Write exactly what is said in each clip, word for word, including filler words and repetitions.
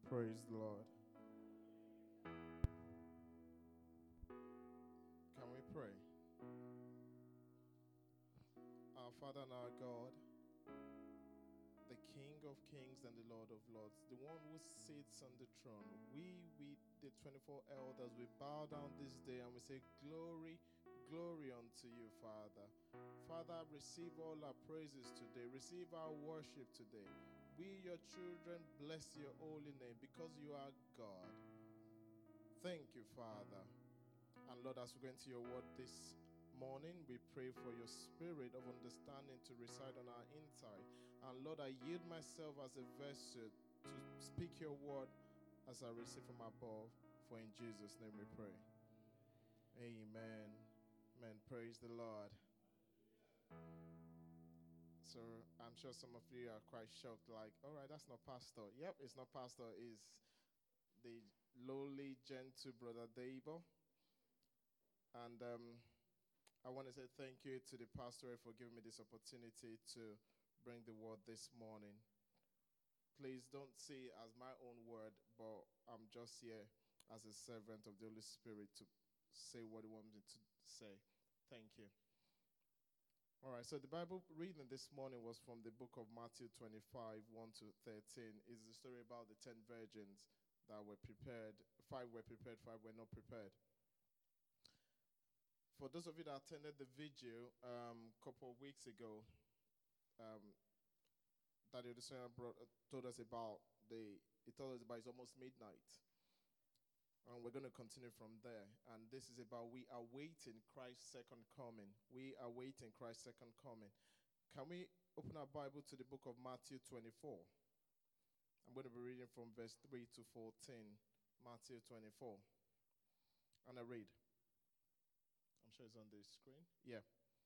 Praise the Lord. Can we pray? Our Father and our God, the King of kings and the Lord of lords, the one who sits on the throne, we, we the twenty-four elders, we bow down this day and we say, glory, glory unto you, Father. Father, receive all our praises today. Receive our worship today. We, your children, bless your holy name because you are God. Thank you, Father. And Lord, as we go into your word this morning, we pray for your spirit of understanding to reside on our inside. And Lord, I yield myself as a vessel to speak your word as I receive from above. For in Jesus' name we pray. Amen. Amen. Praise the Lord. So I'm sure some of you are quite shocked, like, all right, that's not pastor. Yep, it's not pastor. It's the lowly, gentle brother Dabo. And um, I want to say thank you to the pastor for giving me this opportunity to bring the word this morning. Please don't see it as my own word, but I'm just here as a servant of the Holy Spirit to say what he wants me to say. Thank you. All right, so the Bible reading this morning was from the book of Matthew twenty-five, one to thirteen. It's the story about the ten virgins that were prepared. Five were prepared, five were not prepared. For those of you that attended the video a um, couple of weeks ago, um, Daddy Odusanya brought uh, told us about the. He told us about it's almost midnight, and we're going to continue from there. And this is about we are waiting Christ's second coming. We are waiting Christ's second coming. Can we open our Bible to the book of Matthew twenty-four? I'm going to be reading from verse three to fourteen. Matthew twenty-four, and I read. I'm sure it's on the screen. Yeah.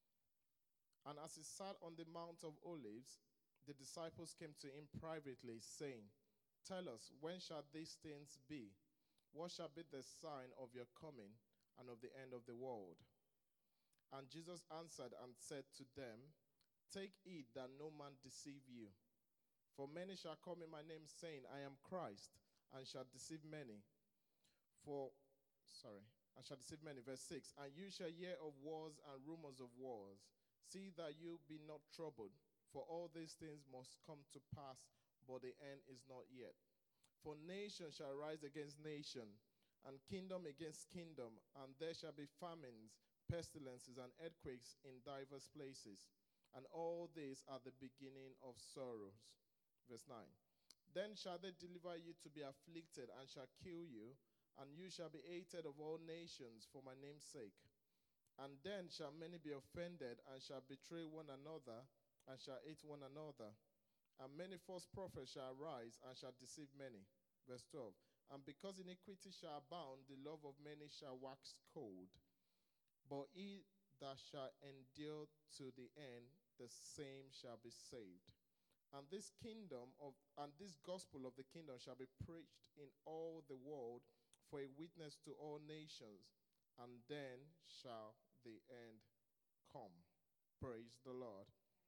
And as he sat on the Mount of Olives, the disciples came to him privately, saying, "Tell us, when shall these things be? What shall be the sign of your coming and of the end of the world?" And Jesus answered and said to them, "Take heed that no man deceive you. For many shall come in my name, saying, I am Christ, and shall deceive many. For, sorry, and shall deceive many." Verse six, "And you shall hear of wars and rumors of wars. See that you be not troubled, for all these things must come to pass, but the end is not yet. For nation shall rise against nation, and kingdom against kingdom, and there shall be famines, pestilences, and earthquakes in diverse places. And all these are the beginning of sorrows." Verse nine, "Then shall they deliver you to be afflicted, and shall kill you, and you shall be hated of all nations for my name's sake. And then shall many be offended, and shall betray one another, and shall hate one another. And many false prophets shall arise, and shall deceive many." Verse twelve, "And because iniquity shall abound, the love of many shall wax cold. But he that shall endure to the end, the same shall be saved. And this kingdom of and this gospel of the kingdom shall be preached in all the world for a witness to all nations, and then shall the end come." Praise the Lord.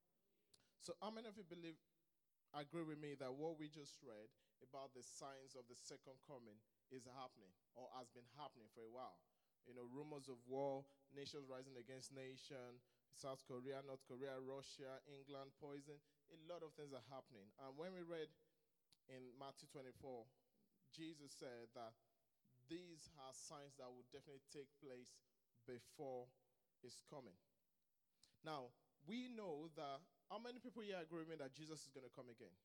So how many of you believe, agree with me that what we just read about the signs of the second coming is happening or has been happening for a while? You know, rumors of war, nations rising against nation, South Korea, North Korea, Russia, England, poison. A lot of things are happening. And when we read in Matthew twenty-four, Jesus said that these are signs that will definitely take place before his coming. Now, we know that, how many people here agree with me that Jesus is going to come again?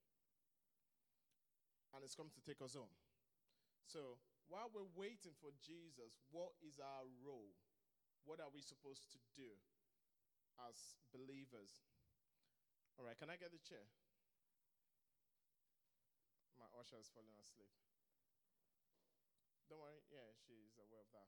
And it's coming to take us home. So, while we're waiting for Jesus, what is our role? What are we supposed to do as believers? All right, can I get the chair? My usher is falling asleep. Don't worry, yeah, she's aware of that.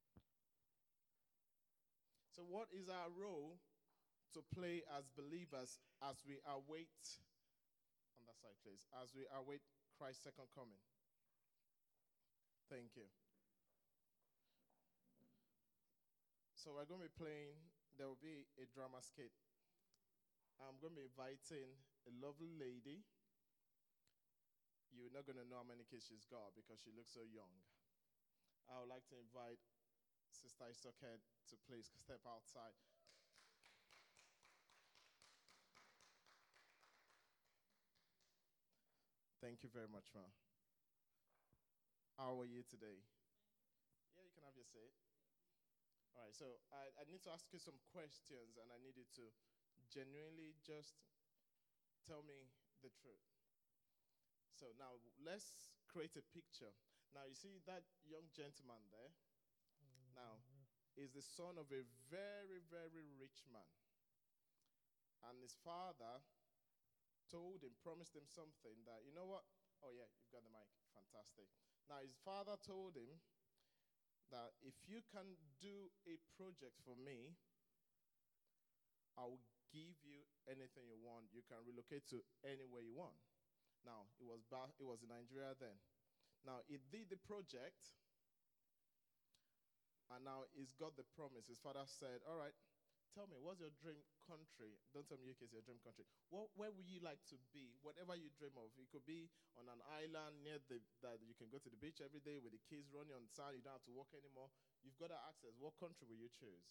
So what is our role to play as believers as we await, on that side please, as we await Christ's second coming? Thank you. So we're going to be playing, there will be a drama skit. I'm going to be inviting a lovely lady you're not going to know how many kids she's got because she looks so young. I would like to invite Sister Isoket to please step outside. Thank you very much, ma. How are you today? Yeah, you can have your seat. All right, so I, I need to ask you some questions, and I need you to genuinely just tell me the truth. So now let's create a picture. Now, you see that young gentleman there? Now, is the son of a very, very rich man. And his father told him, promised him something that, you know what? Oh, yeah, you've got the mic. Fantastic. Now, his father told him that if you can do a project for me, I'll give you anything you want. You can relocate to anywhere you want. Now, it was back, it was in Nigeria then. Now, he did the project, and now he's got the promise. His father said, all right, tell me, what's your dream country? Don't tell me U K is your dream country. What, where would you like to be? Whatever you dream of. It could be on an island near the, that you can go to the beach every day with the kids running on the sand. You don't have to walk anymore. You've got that access. What country will you choose?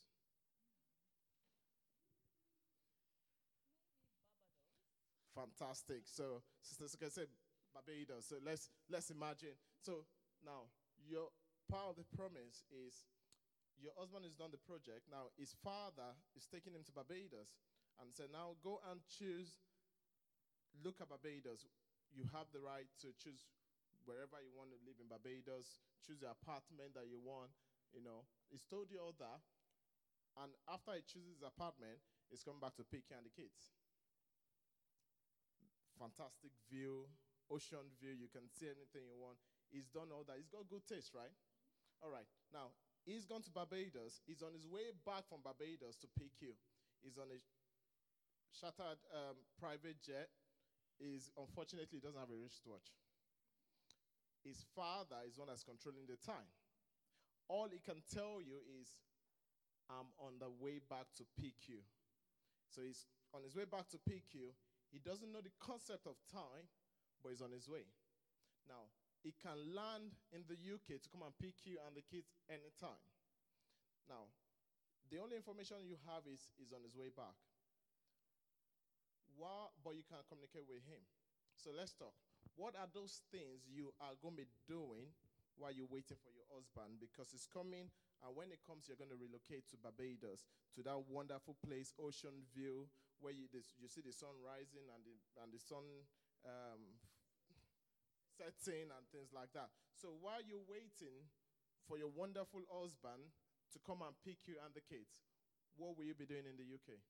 Fantastic. So, Sister Suka said Barbados. So let's let's imagine. So now your part of the promise is your husband has done the project. Now his father is taking him to Barbados and said, now go and choose. Look at Barbados. You have the right to choose wherever you want to live in Barbados. Choose the apartment that you want. You know, he's told you all that. And after he chooses his apartment, he's coming back to pick you and the kids. Fantastic view, ocean view. You can see anything you want. He's done all that. He's got good taste, right? All right. Now, he's gone to Barbados. He's on his way back from Barbados to pick you. He's on a shattered um, private jet. He's, unfortunately, he doesn't have a wristwatch. His father is one that's controlling the time. All he can tell you is, I'm on the way back to pick you. So he's on his way back to pick you. He doesn't know the concept of time, but he's on his way. Now, he can land in the U K to come and pick you and the kids anytime. Now, the only information you have is he's on his way back. While, but you can communicate with him. So let's talk. What are those things you are going to be doing while you're waiting for your husband? Because it's coming, and when it comes, you're going to relocate to Barbados, to that wonderful place, ocean view, where you, this, you see the sun rising and the, and the sun um, setting and things like that. So while you're waiting for your wonderful husband to come and pick you and the kids, what will you be doing in the U K?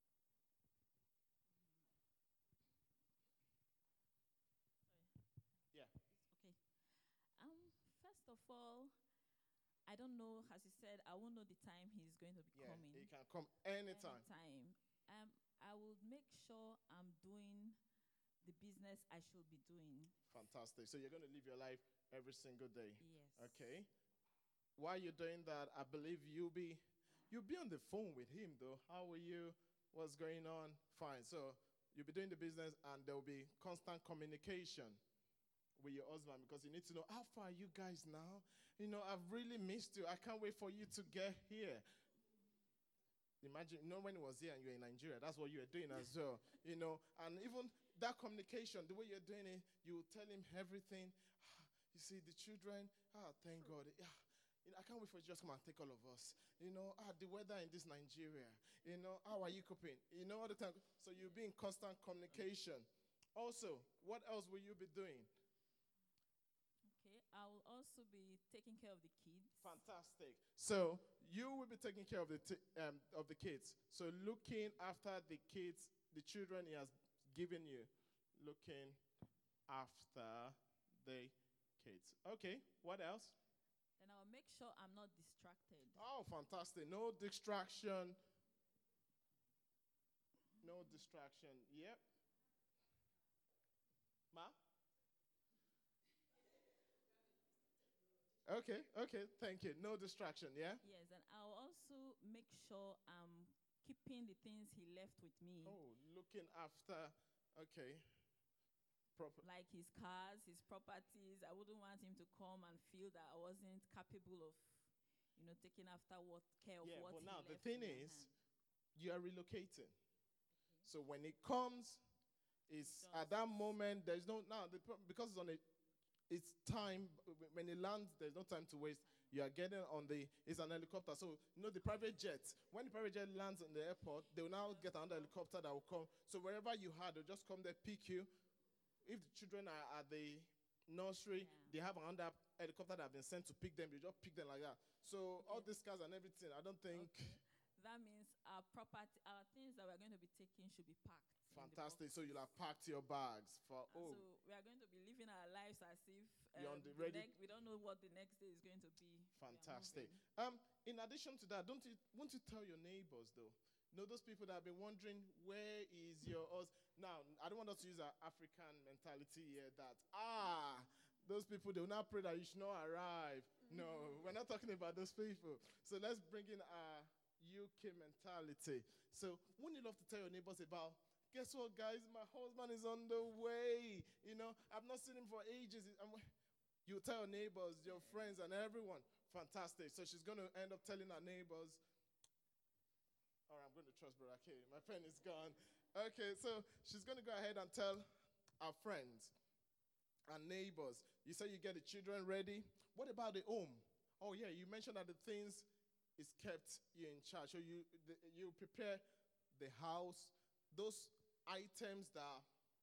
Yeah. Okay. Um, first of all, I don't know, as you said, I won't know the time he's going to be Yeah, coming. he can come anytime. Anytime. Um, I will make sure I'm doing the business I should be doing. Fantastic. So you're going to live your life every single day. Yes. Okay. While you're doing that, I believe you'll be you'll be on the phone with him though. How are you? What's going on? Fine. So you'll be doing the business and there will be constant communication with your husband because you need to know, how far are you guys now? You know, I've really missed you. I can't wait for you to get here. Imagine, you know, when he was here and you're in Nigeria, that's what you were doing as well, you know. And even that communication, the way you're doing it, you will tell him everything. You see, the children, ah, thank God. Yeah, you know, I can't wait for you to just come and take all of us. You know, ah, the weather in this Nigeria, you know, how are you coping? You know, all the time. So you'll be in constant communication. Also, what else will you be doing? Okay, I will also be taking care of the kids. Fantastic. So you will be taking care of the t- um, of the kids. So looking after the kids, the children he has given you, looking after the kids. Okay. What else? Then I'll make sure I'm not distracted. Oh, fantastic. No distraction. No distraction. Yep. Ma? Okay, okay, thank you. No distraction, yeah? Yes, and I'll also make sure I'm keeping the things he left with me. Oh, looking after, okay. Proper. like his cars, his properties. I wouldn't want him to come and feel that I wasn't capable of, you know, taking after what care of Yeah, what but he now the left thing in my is, hand. you are relocating. Okay. So when it comes, it's at that Just- moment. There's no now the, pro- because it's on a, it's time when it lands. There's no time to waste. You are getting on the. It's an helicopter. So you know the private jet. When the private jet lands in the airport, they will now get another helicopter that will come. So wherever you are, they'll just come there, pick you. If the children are at the nursery, Yeah. they have another helicopter that have been sent to pick them. They just pick them like that. So all Okay. these cars and everything, I don't think. Okay. That means our property, our things that we're going to be taking should be packed. in the Fantastic. So boxes. you'll have packed your bags for And oh, so we are going to be living our lives as if You're um, on the the ready- neg- we don't know what the next day is going to be. We are fantastic. moving. Um, in addition to that, don't you won't you tell your neighbors though? You know those people that have been wondering where is your us now. I don't want us to use our African mentality here that ah those people they will not pray that you should not arrive. No, we're not talking about those people. So let's bring in our U K mentality. So wouldn't you love to tell your neighbors about guess what guys, my husband is on the way. You know, I've not seen him for ages. I'm, you tell your neighbors, your friends, and everyone. Fantastic. So she's going to end up telling her neighbors. All right, I'm going to trust Brother K. My pen is gone. Okay, so she's going to go ahead and tell our friends and neighbors. You say you get the children ready. What about the home? Oh, yeah, you mentioned that the things is kept you in charge. So you, the, you prepare the house, those items that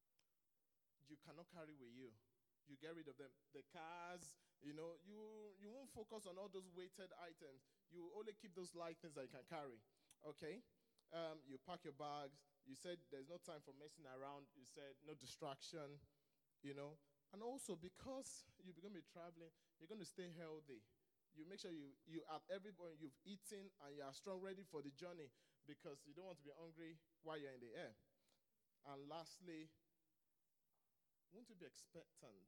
you cannot carry with you. You get rid of them. The cars, you know, you you won't focus on all those weighted items. You only keep those light things that you can carry. Okay? Um, you pack your bags. You said there's no time for messing around. You said no distraction, you know. And also because you're going to be traveling, you're going to stay healthy. You make sure you, you at every point you've eaten and you are strong, ready for the journey because you don't want to be hungry while you're in the air. And lastly, won't you be expectant?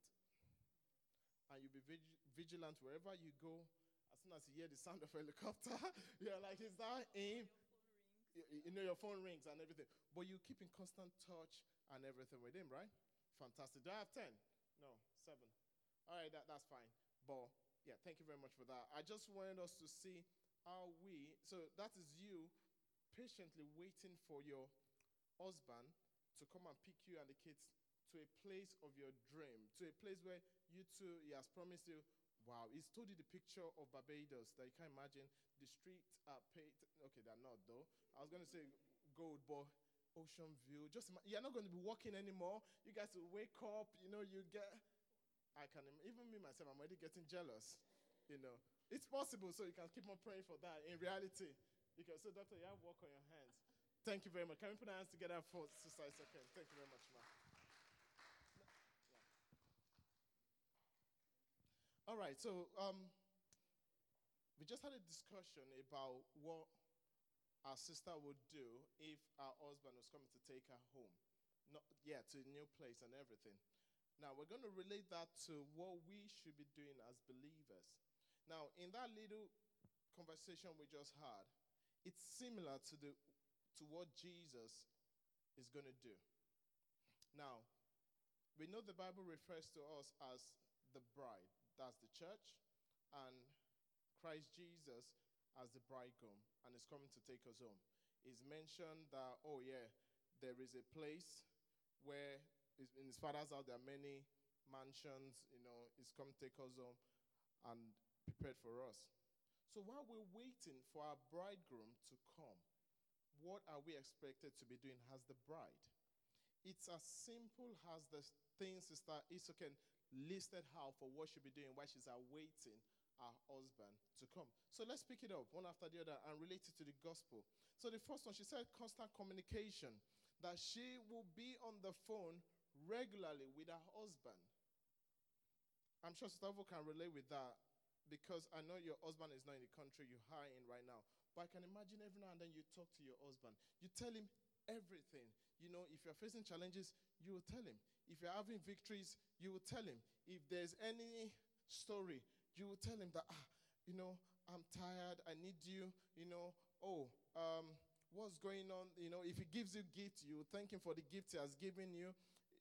And you'll be vig- vigilant wherever you go. As soon as you hear the sound of a helicopter, you're like, is that him? You, you know, your phone rings and everything. But you keep in constant touch and everything with him, right? Fantastic. Do I have ten? No, seven. All right, that, that's fine. But, yeah, thank you very much for that. I just wanted us to see how we, so that is you patiently waiting for your husband to come and pick you and the kids to a place of your dream, to a place where you two, he has promised you, wow, he's told you the picture of Barbados that you can't imagine. The streets are paved, okay, they're not though. I was going to say gold, but ocean view. Just ima- you're not going to be walking anymore. You guys will wake up, you know, you get, I can, im- even me myself, I'm already getting jealous, you know. It's possible, so you can keep on praying for that. In reality, you can say, doctor, you have work on your hands. Thank you very much. Can we put our hands together for Sister Isoken? Thank you very much, ma. All right, so um, we just had a discussion about what our sister would do if our husband was coming to take her home. Not, yeah, to a new place and everything. Now, we're going to relate that to what we should be doing as believers. Now, in that little conversation we just had, it's similar to, the, to what Jesus is going to do. Now, we know the Bible refers to us as the bride. That's the church, and Christ Jesus as the bridegroom, and is coming to take us home. It's mentioned that, oh yeah, there is a place where is- in his father's house there are many mansions, you know, he's come to take us home and prepared for us. So while we're waiting for our bridegroom to come, what are we expected to be doing as the bride? It's as simple as the thing Sister Isoken listed out for what she'll be doing while she's awaiting her husband to come. So let's pick it up one after the other and relate it to the gospel. So the first one, she said constant communication, that she will be on the phone regularly with her husband. I'm sure Sister Ovo can relate with that because I know your husband is not in the country you're in right now. But I can imagine every now and then you talk to your husband. You tell him everything. You know, if you're facing challenges, you will tell him. If you're having victories, you will tell him. If there's any story, you will tell him that, ah, you know, I'm tired, I need you, you know, oh, um, what's going on? You know, if he gives you gift, you will thank him for the gift he has given you.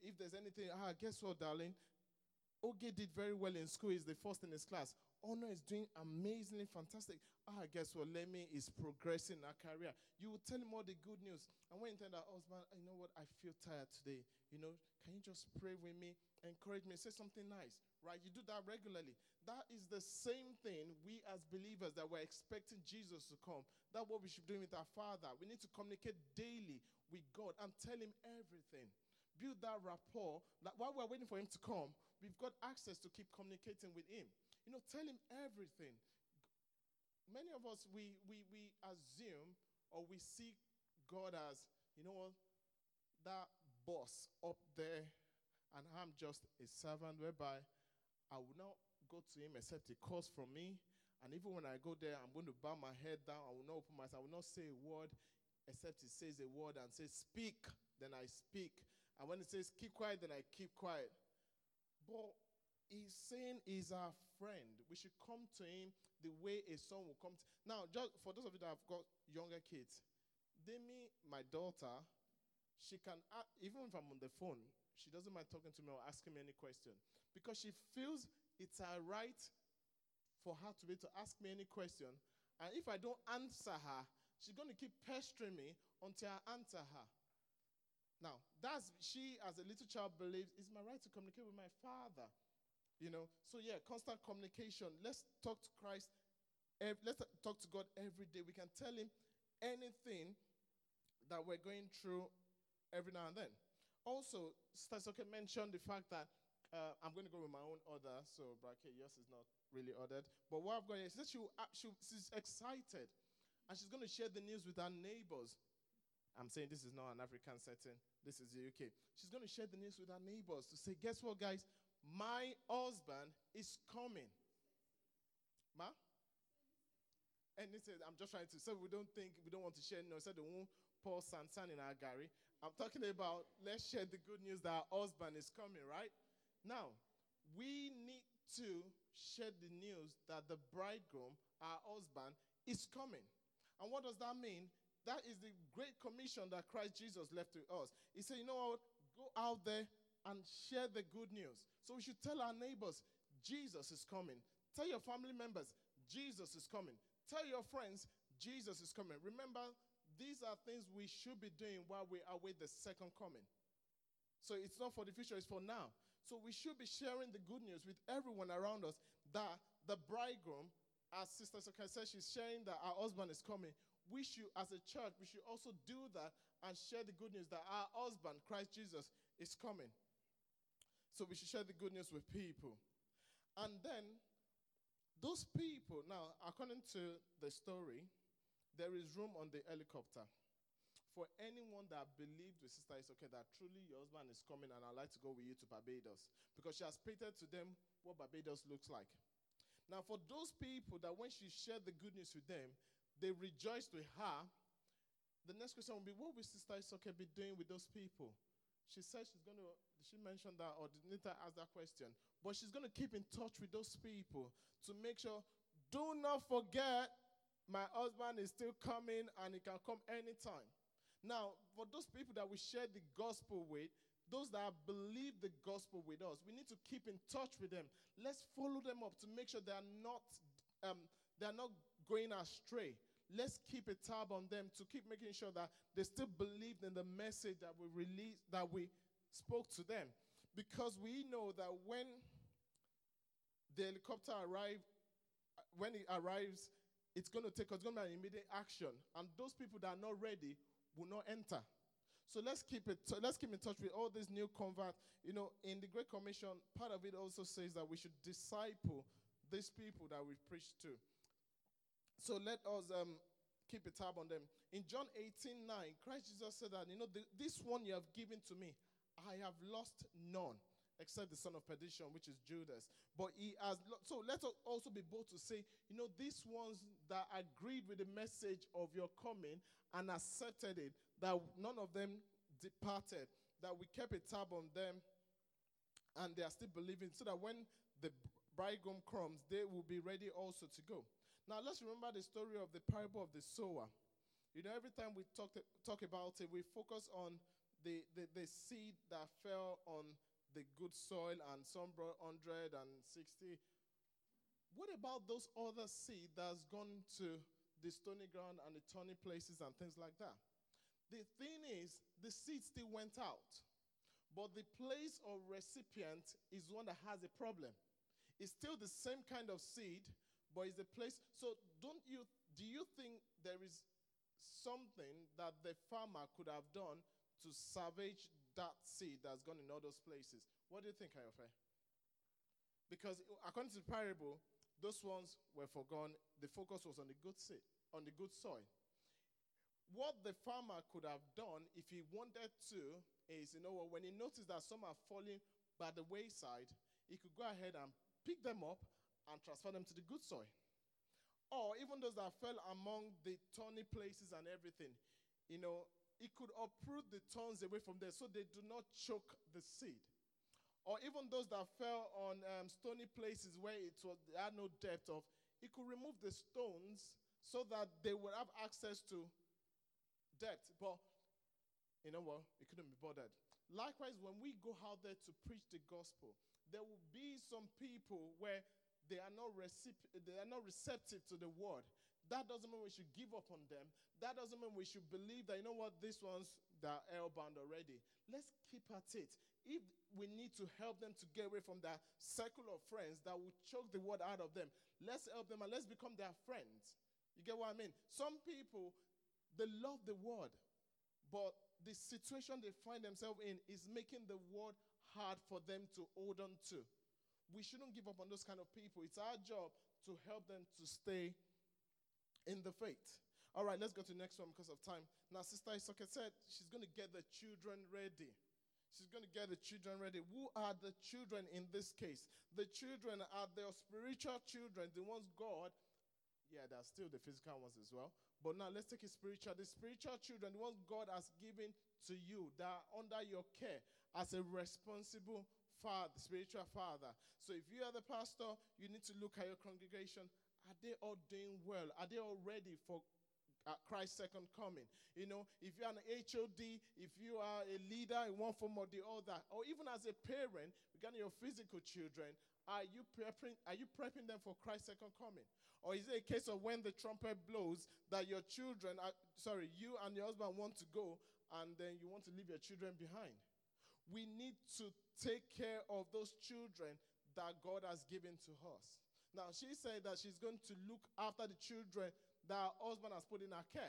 if there's anything, ah, guess what, darling? Oge did very well in school. He's the first in his class. Honor is doing amazingly fantastic. Ah, guess what? Lemmy is progressing in her career. You will tell him all the good news. And when you tell that husband, you know what? I feel tired today. You know, can you just pray with me? Encourage me. Say something nice. Right? You do that regularly. That is the same thing we as believers that we're expecting Jesus to come. That's what we should be doing with our Father. We need to communicate daily with God and tell him everything. Build that rapport. That while we're waiting for him to come, we've got access to keep communicating with him. You know, tell him everything. Many of us, we, we, we assume or we see God as, you know what, that boss up there, and I'm just a servant whereby I will not go to him except he calls from me. And even when I go there, I'm going to bow my head down. I will not open my mouth. I will not say a word except he says a word and says, speak, then I speak. And when he says, keep quiet, then I keep quiet. But he's saying he's our friend. We should come to him the way a son will come to. Now, just for those of you that have got younger kids, Demi, my daughter, she can, uh, even if I'm on the phone, she doesn't mind talking to me or asking me any question. Because she feels it's her right for her to be able to ask me any question. And if I don't answer her, she's going to keep pestering me until I answer her. Now, that's, she as a little child believes, it's my right to communicate with my Father. You know, so yeah, constant communication. Let's talk to Christ. Let's talk to God every day. We can tell him anything that we're going through every now and then. Also, Sister Soke mentioned the fact that uh, I'm going to go with my own order, so Brake, yours is not really ordered. But what I've got here, she said she, she, she's excited, and she's going to share the news with her neighbors. I'm saying this is not an African setting. This is the U K. She's going to share the news with her neighbors to say, guess what, guys? My husband is coming. Ma? And he said, I'm just trying to, so we don't think, we don't want to share, no, so they won't pour sansan in our gari. I'm talking about, let's share the good news that our husband is coming, right? Now, we need to share the news that the bridegroom, our husband, is coming. And what does that mean? That is the great commission that Christ Jesus left to us. He said, you know what? Go out there and share the good news. So we should tell our neighbors, Jesus is coming. Tell your family members, Jesus is coming. Tell your friends, Jesus is coming. Remember, these are things we should be doing while we await the second coming. So it's not for the future, it's for now. So we should be sharing the good news with everyone around us that the bridegroom, as Sister Soka said, she's sharing that our husband is coming. We should, as a church, we should also do that and share the good news that our husband, Christ Jesus, is coming. So we should share the good news with people. And then, those people, now, according to the story, there is room on the helicopter for anyone that believed with Sister Isoke that truly your husband is coming and I'd like to go with you to Barbados. Because she has painted to them what Barbados looks like. Now, for those people that when she shared the good news with them, they rejoiced with her, the next question will be, what will Sister Isoke be doing with those people? She said she's going to, she mentioned that, or did Nita ask that question? But she's going to keep in touch with those people to make sure, do not forget, my husband is still coming and he can come anytime. Now, for those people that we share the gospel with, those that believe the gospel with us, we need to keep in touch with them. Let's follow them up to make sure they are not, um, they are not going astray. Let's keep a tab on them to keep making sure that they still believe in the message that we released, that we spoke to them. Because we know that when the helicopter arrives, when it arrives, it's going to take us, it's going to be an immediate action. And those people that are not ready will not enter. So let's keep it. So let's keep in touch with all these new converts. You know, in the Great Commission, part of it also says that we should disciple these people that we preach to. So let us um, keep a tab on them. In John eighteen nine, Christ Jesus said that, you know, the, this one you have given to me, I have lost none, except the son of perdition, which is Judas. But he has, lo- so let us also be bold to say, you know, these ones that agreed with the message of your coming and accepted it, that none of them departed, that we kept a tab on them and they are still believing, so that when the bridegroom comes, they will be ready also to go. Now, let's remember the story of the parable of the sower. You know, every time we talk, talk about it, we focus on the, the, the seed that fell on the good soil and some brought one hundred sixty. What about those other seed that's gone to the stony ground and the thorny places and things like that? The thing is, the seed still went out, but the place or recipient is one that has a problem. It's still the same kind of seed, but it's the place. So don't you, do you think there is something that the farmer could have done to salvage that seed that's gone in all those places? What do you think, Ayofe? Because according to the parable, those ones were forgone. The focus was on the good seed, on the good soil. What the farmer could have done if he wanted to is, you know what, when he noticed that some are falling by the wayside, he could go ahead and pick them up and transfer them to the good soil. Or even those that fell among the thorny places and everything, you know, he could uproot the thorns away from there so they do not choke the seed. Or even those that fell on um, stony places where it was, they had no depth of, he could remove the stones so that they would have access to depth. But you know what? He couldn't be bothered. Likewise, when we go out there to preach the gospel, there will be some people where they are not recip- they are not receptive to the word. That doesn't mean we should give up on them. That doesn't mean we should believe that, you know what, these ones that are hell-bound already. Let's keep at it. If we need to help them to get away from that circle of friends that will choke the word out of them, let's help them and let's become their friends. You get what I mean? Some people, they love the word, but the situation they find themselves in is making the word hard for them to hold on to. We shouldn't give up on those kind of people. It's our job to help them to stay in the faith. All right, let's go to the next one because of time. Now, Sister Isoke said she's going to get the children ready. She's going to get the children ready. Who are the children in this case? The children are their spiritual children, the ones God, yeah, there are still the physical ones as well. But now let's take it spiritual. The spiritual children, the ones God has given to you that are under your care as a responsible father, spiritual father. So if you are the pastor, you need to look at your congregation. Are they all doing well? Are they all ready for uh, Christ's second coming? You know, if you're an H O D, if you are a leader in one form or the other, or even as a parent, regarding your physical children, are you prepping, are you prepping them for Christ's second coming? Or is it a case of when the trumpet blows that your children, are, sorry, you and your husband want to go and then you want to leave your children behind? We need to take care of those children that God has given to us. Now, she said that she's going to look after the children that her husband has put in her care.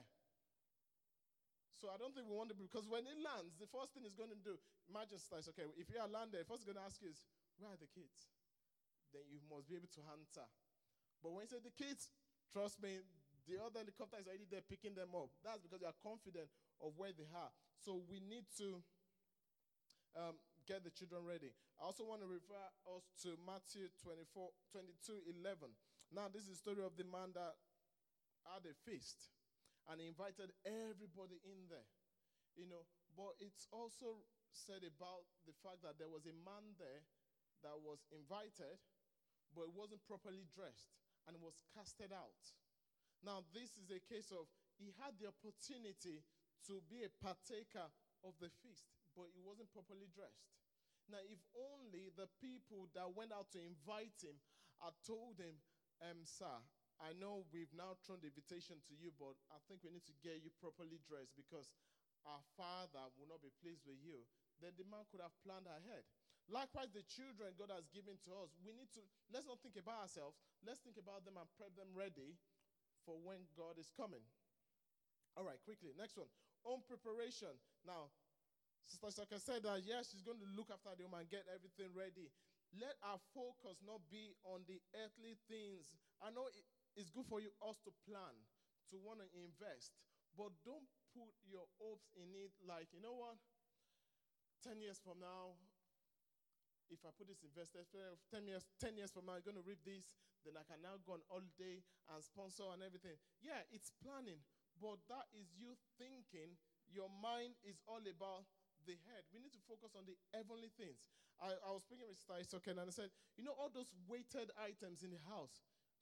So I don't think we want to be, because when it lands, the first thing it's going to do, imagine, okay, if you are landed, first it's going to ask you is, where are the kids? Then you must be able to answer. But when you say the kids, trust me, the other helicopter is already there picking them up. That's because you are confident of where they are. So we need to um, get the children ready. I also want to refer us to Matthew twenty-four, twenty-two, eleven. Now, this is the story of the man that had a feast, and he invited everybody in there. You know, but it's also said about the fact that there was a man there that was invited, but it wasn't properly dressed, and was casted out. Now, this is a case of he had the opportunity to be a partaker of the feast, but he wasn't properly dressed. Now, if only the people that went out to invite him had told him, um, sir, I know we've now thrown the invitation to you, but I think we need to get you properly dressed because our father will not be pleased with you, then the man could have planned ahead. Likewise, the children God has given to us, we need to, let's not think about ourselves, let's think about them and prep them ready for when God is coming. All right, quickly, next one. Home preparation. Now, Sister Saka said that, yes, she's going to look after the home and get everything ready. Let our focus not be on the earthly things. I know it, it's good for you us to plan, to want to invest, but don't put your hopes in it like, you know what, ten years from now, if I put this invested, ten years, ten years from now, I'm going to reap this, then I can now go on holiday and sponsor and everything. Yeah, it's planning, but that is you thinking. Your mind is all about the head. We need to focus on the heavenly things. I, I was speaking with Sister Isoken, and I said, you know, all those weighted items in the house,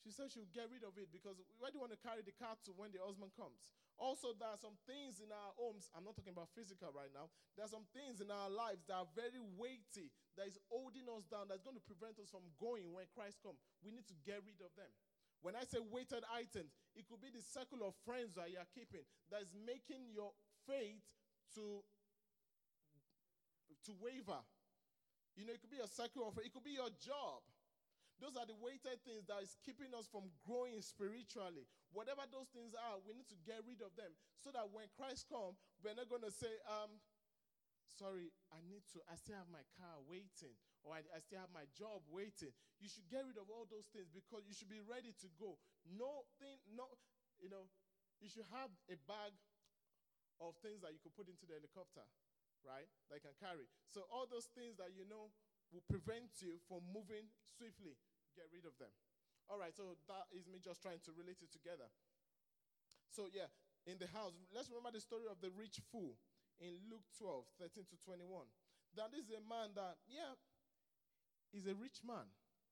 She said she'll get rid of it because where do you want to carry the car to when the husband comes? Also, there are some things in our homes, I'm not talking about physical right now, there are some things in our lives that are very weighty, that is holding us down, that's going to prevent us from going when Christ comes. We need to get rid of them. When I say weighted items, it could be the circle of friends that you are keeping that is making your faith to, to waver. You know, it could be a circle of, it could be your job. Those are the weighted things that is keeping us from growing spiritually. Whatever those things are, we need to get rid of them so that when Christ comes, we're not going to say, um, sorry, I need to, I still have my car waiting, or I, I still have my job waiting. You should get rid of all those things because you should be ready to go. No thing, no, you know, you should have a bag of things that you could put into the helicopter, right, that you can carry. So all those things that you know will prevent you from moving swiftly, get rid of them. All right, so that is me just trying to relate it together. So yeah, in the house, let's remember the story of the rich fool in Luke twelve, thirteen to twenty-one. That is a man that, yeah, is a rich man.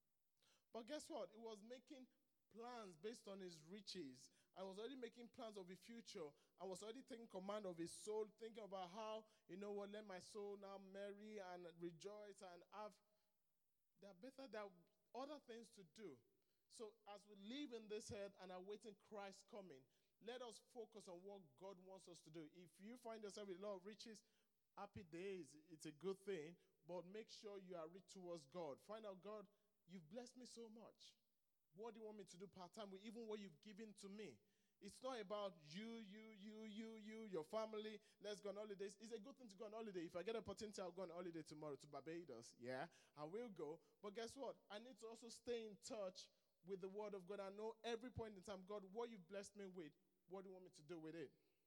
But guess what? He was making plans based on his riches. I was already making plans of the future. I was already taking command of his soul, thinking about how, you know what, let my soul now marry and rejoice and have. There are better, there are other things to do. So as we live in this head and are waiting Christ coming, let us focus on what God wants us to do. If you find yourself with a lot of riches, happy days, it's a good thing, but make sure you are rich towards God. Find out, God, you've blessed me so much. What do you want me to do part-time with even what you've given to me? It's not about you, you, you, you, you, your family. Let's go on holidays. It's a good thing to go on holiday. If I get an opportunity, I'll go on holiday tomorrow to Barbados. Yeah, I will go. But guess what? I need to also stay in touch with the word of God. I know every point in time, God, what you've blessed me with, what do you want me to do with it?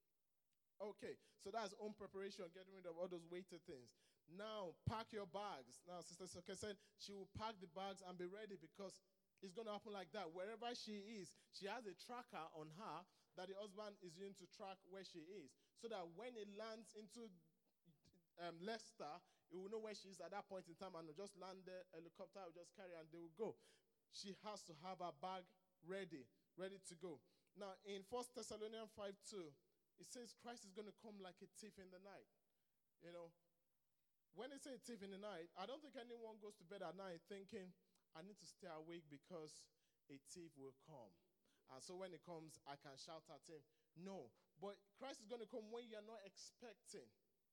Okay, so that's own preparation, getting rid of all those weighted things. Now, pack your bags. Now, Sister Soke said she will pack the bags and be ready because it's going to happen like that. Wherever she is, she has a tracker on her that the husband is using to track where she is. So that when it lands into um, Leicester, he will know where she is at that point in time and will just land there, helicopter will just carry and they will go. She has to have her bag ready, ready to go. Now, in First Thessalonians five two, it says Christ is going to come like a thief in the night. You know, when they say thief in the night, I don't think anyone goes to bed at night thinking, I need to stay awake because a thief will come. And so when it comes, I can shout at him. No. But Christ is going to come when you're not expecting.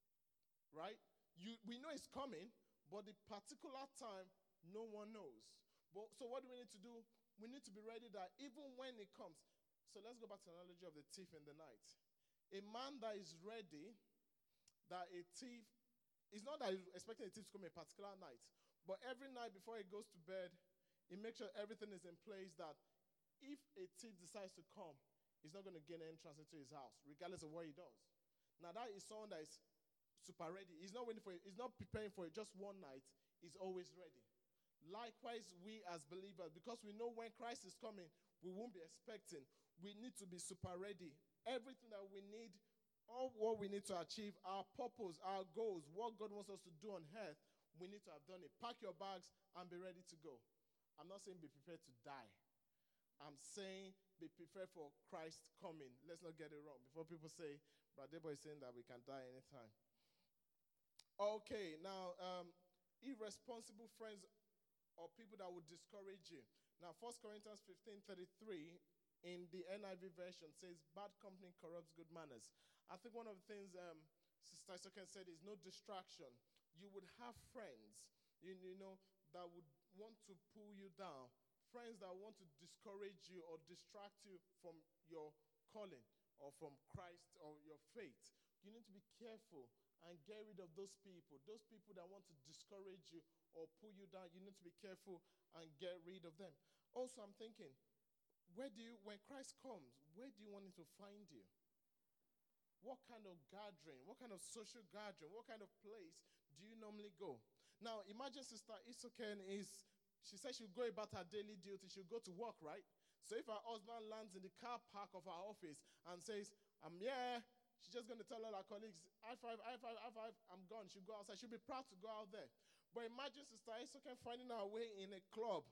Right? You, we know it's coming, but the particular time, no one knows. But, so what do we need to do? We need to be ready that even when it comes. So let's go back to the analogy of the thief in the night. A man that is ready, that a thief, it's not that he's expecting a thief to come a particular night. But every night before he goes to bed, he makes sure everything is in place that if a thief decides to come, he's not going to gain entrance into his house, regardless of what he does. Now that is someone that is super ready. He's not waiting for it. He's not preparing for it just one night. He's always ready. Likewise, we as believers, because we know when Christ is coming, we won't be expecting. We need to be super ready. Everything that we need, all what we need to achieve, our purpose, our goals, what God wants us to do on earth, we need to have done it. Pack your bags and be ready to go. I'm not saying be prepared to die. I'm saying be prepared for Christ coming. Let's not get it wrong. Before people say, Brother Debo is saying that we can die anytime. Okay, now, um, irresponsible friends or people that would discourage you. Now, First Corinthians fifteen thirty-three in the N I V version says, bad company corrupts good manners. I think one of the things um, Sister Isoken said is no distraction. You would have friends, you, you know, that would want to pull you down. Friends that want to discourage you or distract you from your calling or from Christ or your faith. You need to be careful and get rid of those people. Those people that want to discourage you or pull you down, you need to be careful and get rid of them. Also, I'm thinking, where do you, when Christ comes, where do you want him to find you? What kind of gathering, what kind of social gathering, what kind of place do you normally go? Now, imagine Sister Isoken is, she says she'll go about her daily duty, she'll go to work, right? So if her husband lands in the car park of her office and says, I'm here, she's just going to tell all her colleagues, high five, high five, high five, I'm gone. She'll go outside. She'll be proud to go out there. But imagine Sister Isoken finding her way in a club,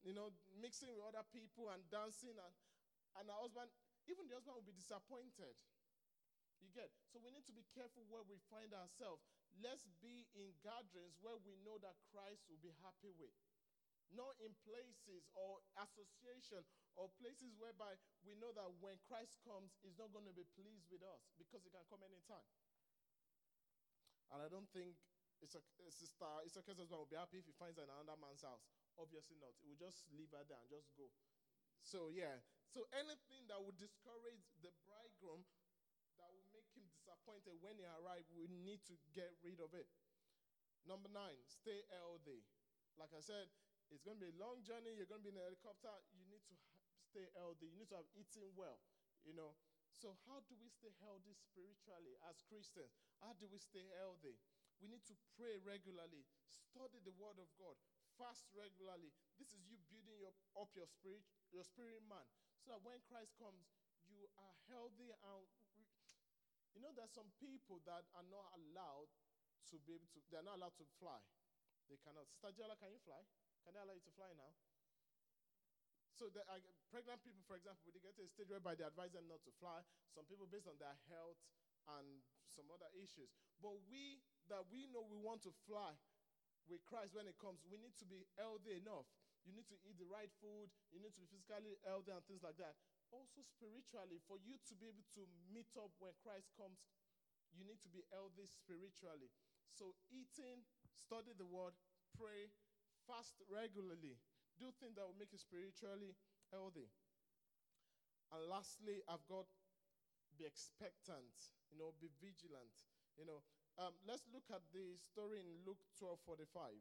you know, mixing with other people and dancing, and, and our husband, even the husband will be disappointed. You get? So we need to be careful where we find ourselves. Let's be in gatherings where we know that Christ will be happy with. Not in places or association or places whereby we know that when Christ comes, he's not going to be pleased with us because he can come anytime. And I don't think it's a, a sister, it's a case husband will be happy if he finds her in another man's house. Obviously not. He will just leave her there and just go. So yeah. So anything that would discourage the bridegroom, that will make him disappointed when he arrives, we need to get rid of it. Number nine, stay healthy. Like I said, it's going to be a long journey. You're going to be in a helicopter. You need to ha- stay healthy. You need to have eaten well, you know. So how do we stay healthy spiritually as Christians? How do we stay healthy? We need to pray regularly, study the Word of God, fast regularly. This is you building your, up your spirit, your spirit man, so that when Christ comes, you are healthy. And you know, there's some people that are not allowed to be able to. They are not allowed to fly. They cannot. Sister Jella, can you fly? Can they allow you to fly now? So the, uh, pregnant people, for example, they get to a stage whereby they advise them not to fly. Some people based on their health and some other issues. But we, that we know we want to fly with Christ when it comes, we need to be healthy enough. You need to eat the right food. You need to be physically healthy and things like that. Also spiritually, for you to be able to meet up when Christ comes, you need to be healthy spiritually. So eating, study the Word, pray, fast regularly. Do things that will make you spiritually healthy. And lastly, I've got be expectant, you know, be vigilant. You know, um, let's look at the story in Luke twelve forty-five.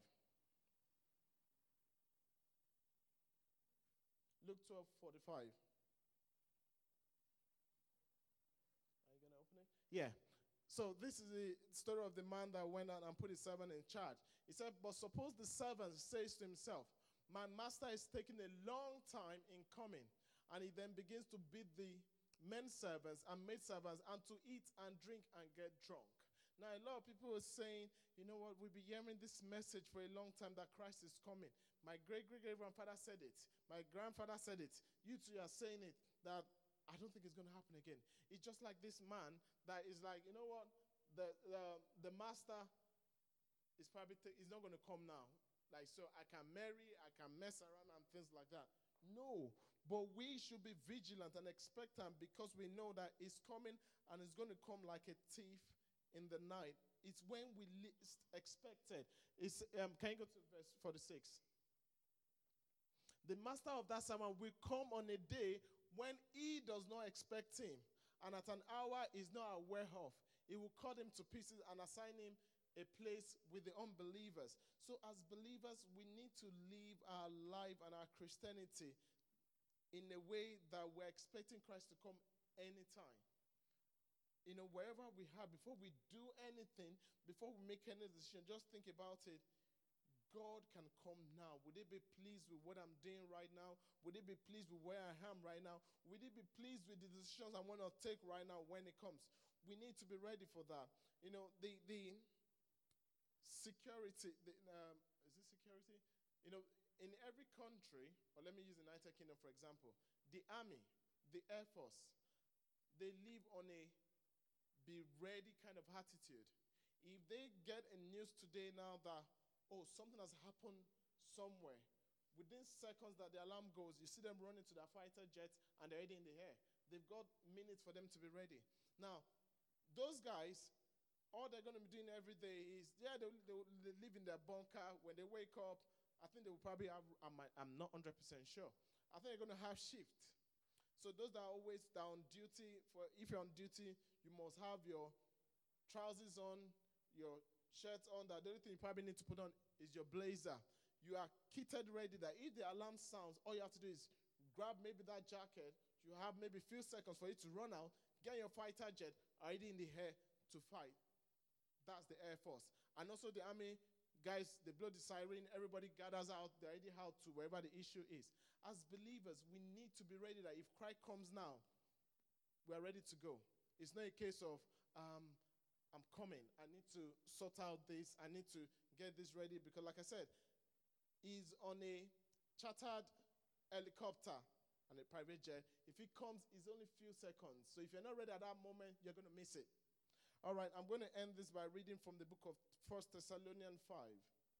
Luke twelve forty-five. Are you going to open it? Yeah. So this is the story of the man that went out and put his servant in charge. He said, but suppose the servant says to himself, my master is taking a long time in coming. And he then begins to beat the men servants and maid servants and to eat and drink and get drunk. Now, a lot of people are saying, you know what, we've been hearing this message for a long time that Christ is coming. My great-great-great-grandfather said it. My grandfather said it. You two are saying it, that I don't think it's going to happen again. It's just like this man that is like, you know what, the the, the master is probably, t- he's not going to come now. Like, so I can marry, I can mess around and things like that. No, but we should be vigilant and expectant because we know that it's coming and it's going to come like a thief in the night. It's when we least expect it. It's, um, can you go to verse forty-six? The master of that servant will come on a day when he does not expect him, and at an hour he is not aware of. He will cut him to pieces and assign him a place with the unbelievers. So as believers, we need to live our life and our Christianity in a way that we're expecting Christ to come anytime. You know, wherever we have, before we do anything, before we make any decision, just think about it. God can come now. Would he be pleased with what I'm doing right now? Would he be pleased with where I am right now? Would he be pleased with the decisions I want to take right now when it comes? We need to be ready for that. You know, the the security, the, um, is it security? You know, in every country, or let me use the United Kingdom for example, the army, the Air Force, they live on a be ready kind of attitude. If they get a news today now that, oh, something has happened somewhere, within seconds that the alarm goes, you see them running to their fighter jets and they're already in the air. They've got minutes for them to be ready. Now, those guys, all they're going to be doing every day is, yeah, they, they, they live in their bunker. When they wake up, I think they will probably have, I'm, I'm not one hundred percent sure. I think they're going to have shift. So those that are always down duty, for if you're on duty, you must have your trousers on, your shirts on. That the only thing you probably need to put on is your blazer. You are kitted ready that if the alarm sounds, all you have to do is grab maybe that jacket. You have maybe a few seconds for you to run out, get your fighter jet already in the air to fight. That's the Air Force. And also the army, guys, they blow the siren, everybody gathers out, they're already out to wherever the issue is. As believers, we need to be ready that if Christ comes now, we are ready to go. It's not a case of, um, I'm coming, I need to sort out this, I need to get this ready, because like I said, he's on a chartered helicopter and a private jet, if it comes, it's only a few seconds. So if you're not ready at that moment, you're going to miss it. All right, I'm going to end this by reading from the book of First Thessalonians five.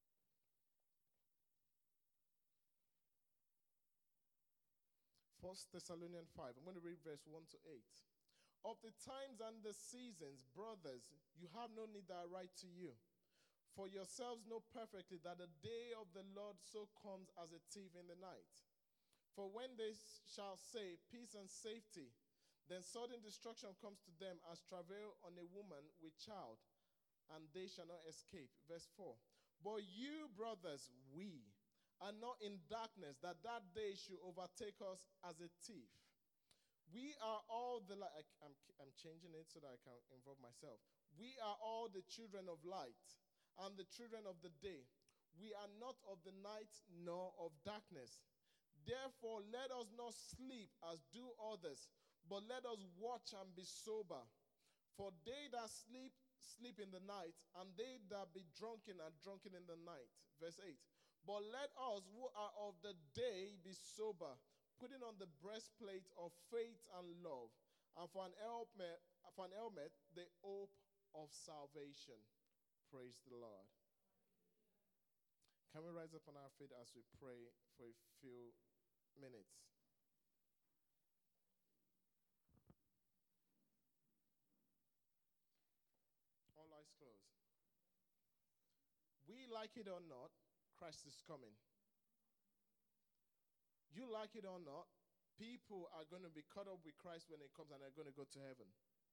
First Thessalonians five. I'm going to read verse one to eight. Of the times and the seasons, brothers, you have no need that I write to you. For yourselves know perfectly that the day of the Lord so comes as a thief in the night. For when they shall say peace and safety, then sudden destruction comes to them as travail on a woman with child, and they shall not escape. Verse four. But you, brothers, we are not in darkness, that that day should overtake us as a thief. We are all the light. I'm, I'm changing it so that I can involve myself. We are all the children of light and the children of the day. We are not of the night nor of darkness. Therefore, let us not sleep as do others, but let us watch and be sober. For they that sleep, sleep in the night, and they that be drunken are drunken in the night. Verse eight. But let us who are of the day be sober, putting on the breastplate of faith and love, and for an helmet, for an helmet the hope of salvation. Praise the Lord. Can we rise up on our feet as we pray for a few minutes? All eyes closed. We like it or not, Christ is coming. You like it or not, people are going to be caught up with Christ when it comes, and they're going to go to heaven.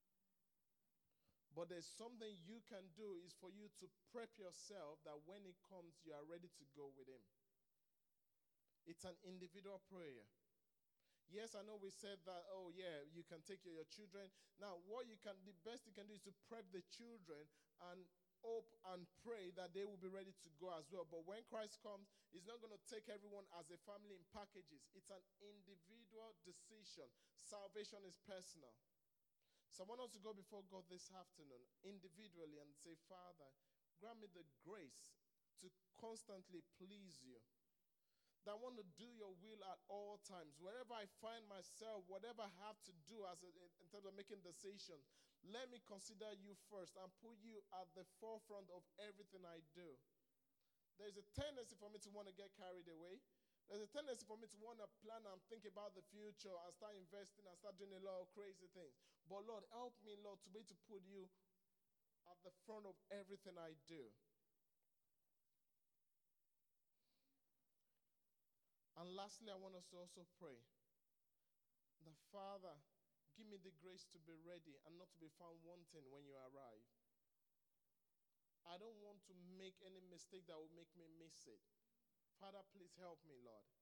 But there's something you can do is for you to prep yourself that when it comes, you are ready to go with him. It's an individual prayer. Yes, I know we said that, oh yeah, you can take your, your children. Now, what you can, the best you can do is to prep the children and hope and pray that they will be ready to go as well. But when Christ comes, he's not going to take everyone as a family in packages. It's an individual decision. Salvation is personal. So I want us to go before God this afternoon individually and say, Father, grant me the grace to constantly please you. That I want to do your will at all times. Wherever I find myself, whatever I have to do as a, in terms of making decisions, let me consider you first and put you at the forefront of everything I do. There's a tendency for me to want to get carried away. There's a tendency for me to want to plan and think about the future and start investing and start doing a lot of crazy things. But Lord, help me, Lord, to be able to put you at the front of everything I do. And lastly, I want us to also pray. The Father, give me the grace to be ready and not to be found wanting when you arrive. I don't want to make any mistake that will make me miss it. Father, please help me, Lord.